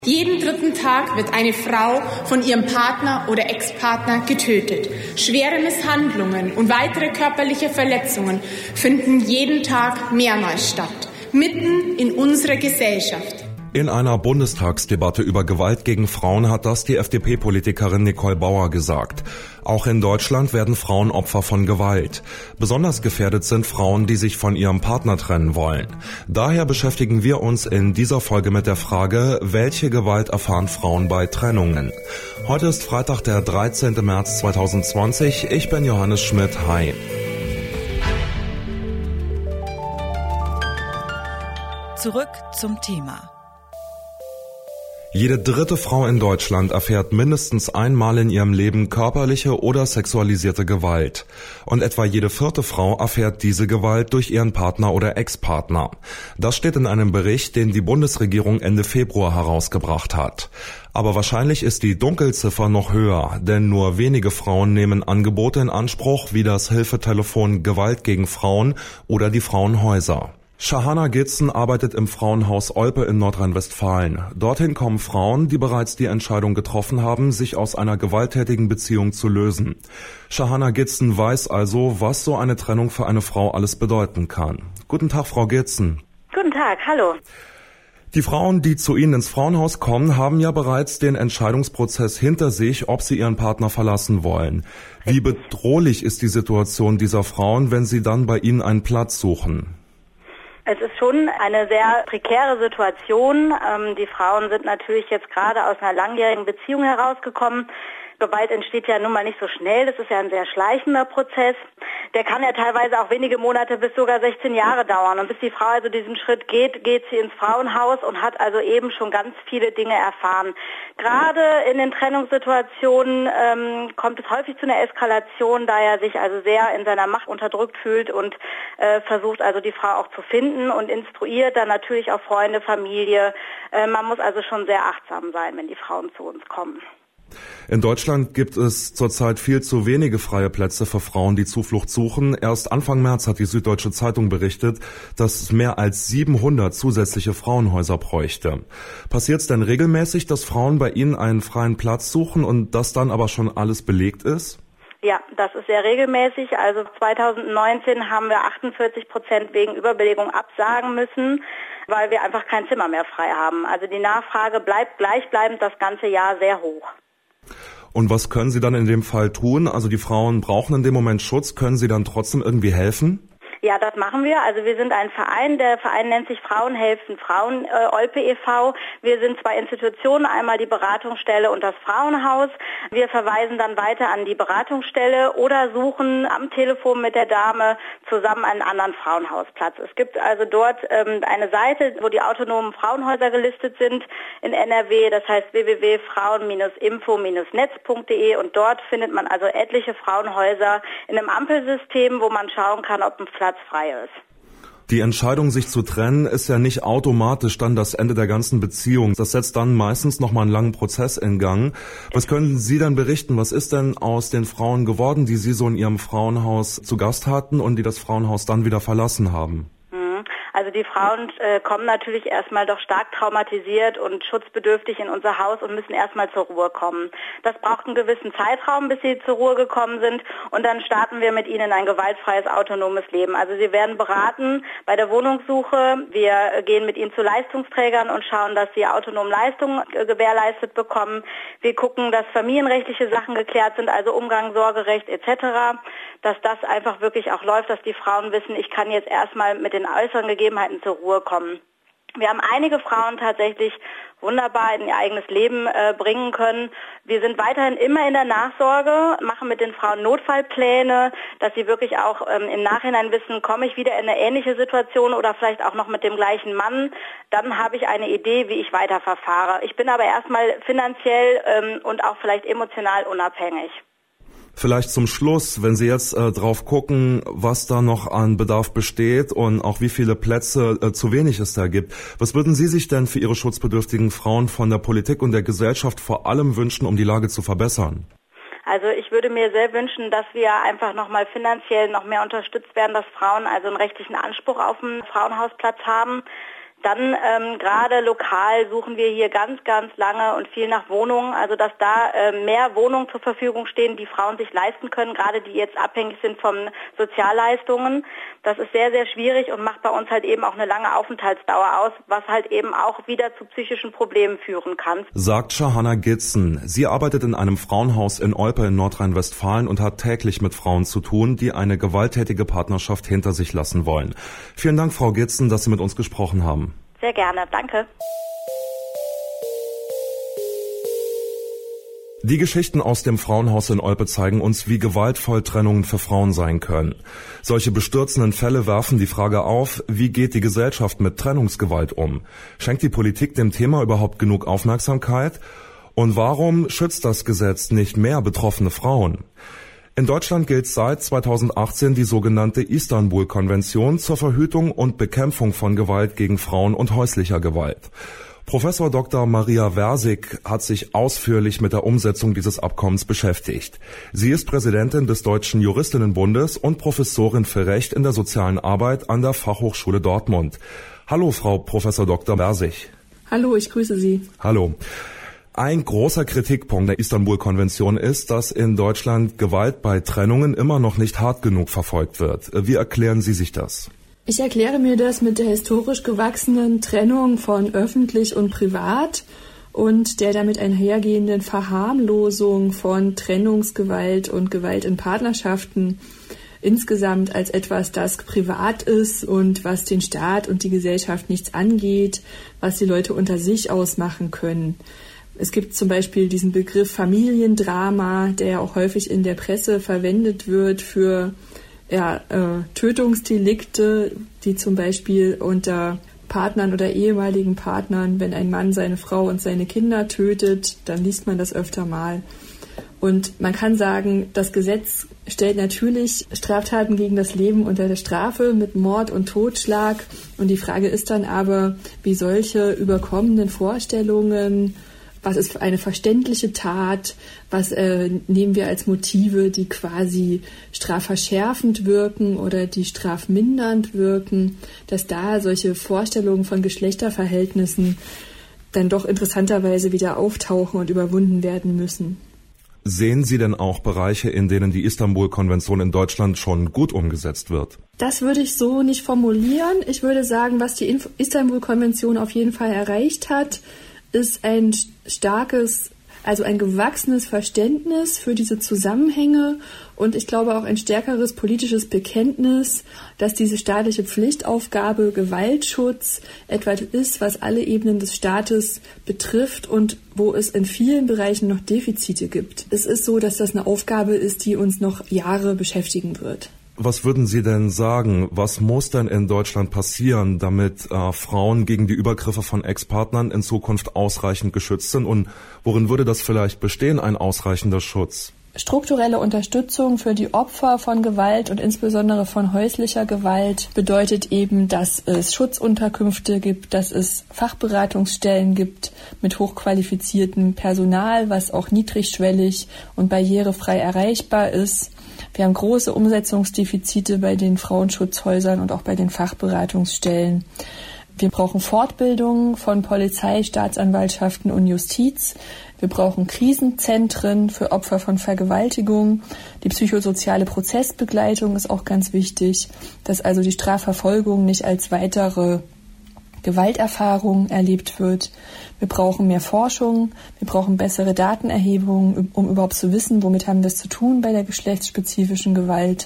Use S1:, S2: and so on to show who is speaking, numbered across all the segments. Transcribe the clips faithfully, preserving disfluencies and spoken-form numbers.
S1: Jeden dritten Tag wird eine Frau von ihrem Partner oder Ex-Partner getötet. Schwere Misshandlungen und weitere körperliche Verletzungen finden jeden Tag mehrmals statt, mitten in unserer Gesellschaft.
S2: In einer Bundestagsdebatte über Gewalt gegen Frauen hat das die F D P-Politikerin Nicole Bauer gesagt. Auch in Deutschland werden Frauen Opfer von Gewalt. Besonders gefährdet sind Frauen, die sich von ihrem Partner trennen wollen. Daher beschäftigen wir uns in dieser Folge mit der Frage, welche Gewalt erfahren Frauen bei Trennungen? Heute ist Freitag, der dreizehnten März zweitausendzwanzig. Ich bin Johannes Schmidt. Hi.
S3: Zurück zum Thema.
S2: Jede dritte Frau in Deutschland erfährt mindestens einmal in ihrem Leben körperliche oder sexualisierte Gewalt. Und etwa jede vierte Frau erfährt diese Gewalt durch ihren Partner oder Ex-Partner. Das steht in einem Bericht, den die Bundesregierung Ende Februar herausgebracht hat. Aber wahrscheinlich ist die Dunkelziffer noch höher, denn nur wenige Frauen nehmen Angebote in Anspruch, wie das Hilfetelefon Gewalt gegen Frauen oder die Frauenhäuser. Shahana Gitzen arbeitet im Frauenhaus Olpe in Nordrhein-Westfalen. Dorthin kommen Frauen, die bereits die Entscheidung getroffen haben, sich aus einer gewalttätigen Beziehung zu lösen. Shahana Gitzen weiß also, was so eine Trennung für eine Frau alles bedeuten kann. Guten Tag, Frau Gitzen.
S4: Guten Tag, hallo.
S2: Die Frauen, die zu Ihnen ins Frauenhaus kommen, haben ja bereits den Entscheidungsprozess hinter sich, ob sie ihren Partner verlassen wollen. Wie bedrohlich ist die Situation dieser Frauen, wenn sie dann bei Ihnen einen Platz suchen?
S4: Es ist schon eine sehr prekäre Situation. Ähm, die Frauen sind natürlich jetzt gerade aus einer langjährigen Beziehung herausgekommen. Gewalt entsteht ja nun mal nicht so schnell, das ist ja ein sehr schleichender Prozess. Der kann ja teilweise auch wenige Monate bis sogar sechzehn Jahre dauern. Und bis die Frau also diesen Schritt geht, geht sie ins Frauenhaus und hat also eben schon ganz viele Dinge erfahren. Gerade in den Trennungssituationen ähm, kommt es häufig zu einer Eskalation, da er sich also sehr in seiner Macht unterdrückt fühlt und äh, versucht also die Frau auch zu finden und instruiert dann natürlich auch Freunde, Familie. Äh, man muss also schon sehr achtsam sein, wenn die Frauen zu uns kommen.
S2: In Deutschland gibt es zurzeit viel zu wenige freie Plätze für Frauen, die Zuflucht suchen. Erst Anfang März hat die Süddeutsche Zeitung berichtet, dass es mehr als siebenhundert zusätzliche Frauenhäuser bräuchte. Passiert es denn regelmäßig, dass Frauen bei Ihnen einen freien Platz suchen und dass dann aber schon alles belegt ist?
S4: Ja, das ist sehr regelmäßig. Also zweitausendneunzehn haben wir achtundvierzig Prozent wegen Überbelegung absagen müssen, weil wir einfach kein Zimmer mehr frei haben. Also die Nachfrage bleibt gleichbleibend das ganze Jahr sehr hoch.
S2: Und was können Sie dann in dem Fall tun? Also die Frauen brauchen in dem Moment Schutz. Können Sie dann trotzdem irgendwie helfen?
S4: Ja, das machen wir. Also wir sind ein Verein, der Verein nennt sich Frauen helfen Frauen, äh, Olpe e V Wir sind zwei Institutionen, einmal die Beratungsstelle und das Frauenhaus. Wir verweisen dann weiter an die Beratungsstelle oder suchen am Telefon mit der Dame zusammen einen anderen Frauenhausplatz. Es gibt also dort ähm, eine Seite, wo die autonomen Frauenhäuser gelistet sind in N R W, das heißt w w w punkt frauen info netz punkt de und dort findet man also etliche Frauenhäuser in einem Ampelsystem, wo man schauen kann, ob ein Platz frei ist.
S2: Die Entscheidung, sich zu trennen, ist ja nicht automatisch dann das Ende der ganzen Beziehung. Das setzt dann meistens nochmal einen langen Prozess in Gang. Was können Sie dann berichten? Was ist denn aus den Frauen geworden, die Sie so in Ihrem Frauenhaus zu Gast hatten und die das Frauenhaus dann wieder verlassen haben?
S4: Also die Frauen äh, kommen natürlich erstmal doch stark traumatisiert und schutzbedürftig in unser Haus und müssen erstmal zur Ruhe kommen. Das braucht einen gewissen Zeitraum, bis sie zur Ruhe gekommen sind und dann starten wir mit ihnen ein gewaltfreies, autonomes Leben. Also sie werden beraten bei der Wohnungssuche. Wir gehen mit ihnen zu Leistungsträgern und schauen, dass sie autonom Leistungen äh, gewährleistet bekommen. Wir gucken, dass familienrechtliche Sachen geklärt sind, also Umgang, Sorgerecht et cetera, dass das einfach wirklich auch läuft, dass die Frauen wissen, ich kann jetzt erstmal mit den äußeren Gegebenheiten zur Ruhe kommen. Wir haben einige Frauen tatsächlich wunderbar in ihr eigenes Leben äh, bringen können. Wir sind weiterhin immer in der Nachsorge, machen mit den Frauen Notfallpläne, dass sie wirklich auch ähm, im Nachhinein wissen, komme ich wieder in eine ähnliche Situation oder vielleicht auch noch mit dem gleichen Mann. Dann habe ich eine Idee, wie ich weiterverfahre. Ich bin aber erstmal finanziell ähm, und auch vielleicht emotional unabhängig.
S2: Vielleicht zum Schluss, wenn Sie jetzt äh, drauf gucken, was da noch an Bedarf besteht und auch wie viele Plätze äh, zu wenig es da gibt. Was würden Sie sich denn für Ihre schutzbedürftigen Frauen von der Politik und der Gesellschaft vor allem wünschen, um die Lage zu verbessern?
S4: Also ich würde mir sehr wünschen, dass wir einfach nochmal finanziell noch mehr unterstützt werden, dass Frauen also einen rechtlichen Anspruch auf einen Frauenhausplatz haben. Dann ähm, gerade lokal suchen wir hier ganz, ganz lange und viel nach Wohnungen, also dass da äh, mehr Wohnungen zur Verfügung stehen, die Frauen sich leisten können, gerade die jetzt abhängig sind von Sozialleistungen. Das ist sehr, sehr schwierig und macht bei uns halt eben auch eine lange Aufenthaltsdauer aus, was halt eben auch wieder zu psychischen Problemen führen kann.
S2: Sagt Shahana Gitzen. Sie arbeitet in einem Frauenhaus in Olpe in Nordrhein-Westfalen und hat täglich mit Frauen zu tun, die eine gewalttätige Partnerschaft hinter sich lassen wollen. Vielen Dank, Frau Gitzen, dass Sie mit uns gesprochen haben.
S4: Sehr gerne, danke.
S2: Die Geschichten aus dem Frauenhaus in Olpe zeigen uns, wie gewaltvoll Trennungen für Frauen sein können. Solche bestürzenden Fälle werfen die Frage auf, wie geht die Gesellschaft mit Trennungsgewalt um? Schenkt die Politik dem Thema überhaupt genug Aufmerksamkeit? Und warum schützt das Gesetz nicht mehr betroffene Frauen? In Deutschland gilt seit zweitausendachtzehn die sogenannte Istanbul-Konvention zur Verhütung und Bekämpfung von Gewalt gegen Frauen und häuslicher Gewalt. Professor Doktor Maria Versig hat sich ausführlich mit der Umsetzung dieses Abkommens beschäftigt. Sie ist Präsidentin des Deutschen Juristinnenbundes und Professorin für Recht in der sozialen Arbeit an der Fachhochschule Dortmund. Hallo, Frau Professor Doktor Versig.
S5: Hallo, ich grüße Sie.
S2: Hallo. Ein großer Kritikpunkt der Istanbul-Konvention ist, dass in Deutschland Gewalt bei Trennungen immer noch nicht hart genug verfolgt wird. Wie erklären Sie sich das?
S5: Ich erkläre mir das mit der historisch gewachsenen Trennung von öffentlich und privat und der damit einhergehenden Verharmlosung von Trennungsgewalt und Gewalt in Partnerschaften insgesamt als etwas, das privat ist und was den Staat und die Gesellschaft nichts angeht, was die Leute unter sich ausmachen können. Es gibt zum Beispiel diesen Begriff Familiendrama, der ja auch häufig in der Presse verwendet wird für ja, äh, Tötungsdelikte, die zum Beispiel unter Partnern oder ehemaligen Partnern, wenn ein Mann seine Frau und seine Kinder tötet, dann liest man das öfter mal. Und man kann sagen, das Gesetz stellt natürlich Straftaten gegen das Leben unter der Strafe mit Mord und Totschlag. Und die Frage ist dann aber, wie solche überkommenen Vorstellungen, was ist eine verständliche Tat, was äh, nehmen wir als Motive, die quasi strafverschärfend wirken oder die strafmindernd wirken, dass da solche Vorstellungen von Geschlechterverhältnissen dann doch interessanterweise wieder auftauchen und überwunden werden müssen.
S2: Sehen Sie denn auch Bereiche, in denen die Istanbul-Konvention in Deutschland schon gut umgesetzt wird?
S5: Das würde ich so nicht formulieren. Ich würde sagen, was die Istanbul-Konvention auf jeden Fall erreicht hat, ist ein starkes, also ein gewachsenes Verständnis für diese Zusammenhänge und ich glaube auch ein stärkeres politisches Bekenntnis, dass diese staatliche Pflichtaufgabe Gewaltschutz etwas ist, was alle Ebenen des Staates betrifft und wo es in vielen Bereichen noch Defizite gibt. Es ist so, dass das eine Aufgabe ist, die uns noch Jahre beschäftigen wird.
S2: Was würden Sie denn sagen, was muss denn in Deutschland passieren, damit äh, Frauen gegen die Übergriffe von Ex-Partnern in Zukunft ausreichend geschützt sind? Und worin würde das vielleicht bestehen, ein ausreichender Schutz?
S5: Strukturelle Unterstützung für die Opfer von Gewalt und insbesondere von häuslicher Gewalt bedeutet eben, dass es Schutzunterkünfte gibt, dass es Fachberatungsstellen gibt mit hochqualifiziertem Personal, was auch niedrigschwellig und barrierefrei erreichbar ist. Wir haben große Umsetzungsdefizite bei den Frauenschutzhäusern und auch bei den Fachberatungsstellen. Wir brauchen Fortbildungen von Polizei, Staatsanwaltschaften und Justiz. Wir brauchen Krisenzentren für Opfer von Vergewaltigung. Die psychosoziale Prozessbegleitung ist auch ganz wichtig, dass also die Strafverfolgung nicht als weitere Gewalterfahrung erlebt wird. Wir brauchen mehr Forschung, wir brauchen bessere Datenerhebungen, um überhaupt zu wissen, womit haben wir es zu tun bei der geschlechtsspezifischen Gewalt.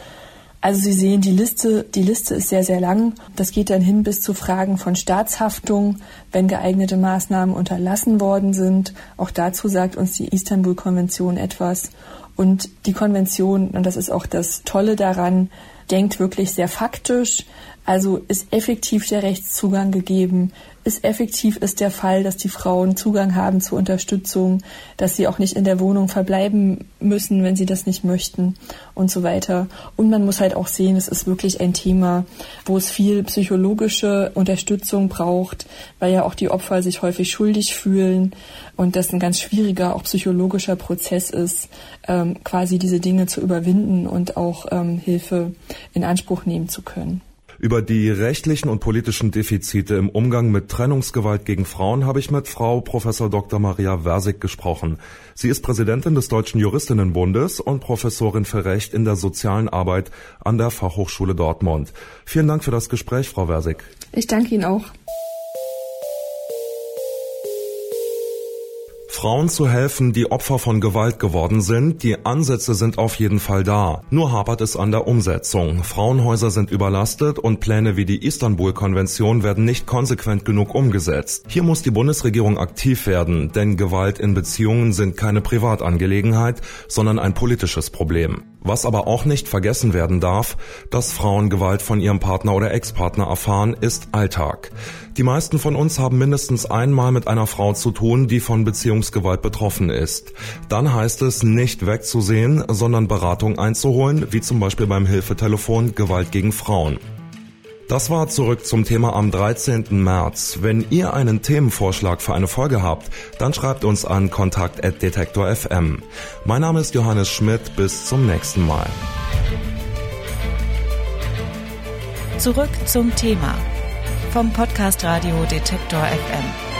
S5: Also Sie sehen, die Liste, die Liste ist sehr, sehr lang. Das geht dann hin bis zu Fragen von Staatshaftung, wenn geeignete Maßnahmen unterlassen worden sind. Auch dazu sagt uns die Istanbul-Konvention etwas. Und die Konvention, und das ist auch das Tolle daran, denkt wirklich sehr faktisch. Also ist effektiv der Rechtszugang gegeben, ist effektiv ist der Fall, dass die Frauen Zugang haben zur Unterstützung, dass sie auch nicht in der Wohnung verbleiben müssen, wenn sie das nicht möchten und so weiter. Und man muss halt auch sehen, es ist wirklich ein Thema, wo es viel psychologische Unterstützung braucht, weil ja auch die Opfer sich häufig schuldig fühlen und das ein ganz schwieriger, auch psychologischer Prozess ist, ähm, quasi diese Dinge zu überwinden und auch ähm, Hilfe in Anspruch nehmen zu können.
S2: Über die rechtlichen und politischen Defizite im Umgang mit Trennungsgewalt gegen Frauen habe ich mit Frau Professor Doktor Maria Versick gesprochen. Sie ist Präsidentin des Deutschen Juristinnenbundes und Professorin für Recht in der sozialen Arbeit an der Fachhochschule Dortmund. Vielen Dank für das Gespräch, Frau Versick.
S5: Ich danke Ihnen auch.
S2: Frauen zu helfen, die Opfer von Gewalt geworden sind, die Ansätze sind auf jeden Fall da. Nur hapert es an der Umsetzung. Frauenhäuser sind überlastet und Pläne wie die Istanbul-Konvention werden nicht konsequent genug umgesetzt. Hier muss die Bundesregierung aktiv werden, denn Gewalt in Beziehungen sind keine Privatangelegenheit, sondern ein politisches Problem. Was aber auch nicht vergessen werden darf, dass Frauen Gewalt von ihrem Partner oder Ex-Partner erfahren, ist Alltag. Die meisten von uns haben mindestens einmal mit einer Frau zu tun, die von Beziehungsgewalt betroffen ist. Dann heißt es, nicht wegzusehen, sondern Beratung einzuholen, wie zum Beispiel beim Hilfetelefon Gewalt gegen Frauen. Das war Zurück zum Thema am dreizehnten März. Wenn ihr einen Themenvorschlag für eine Folge habt, dann schreibt uns an kontakt at detektor punkt f m. Mein Name ist Johannes Schmidt. Bis zum nächsten Mal.
S3: Zurück zum Thema vom Podcast Radio Detektor F M.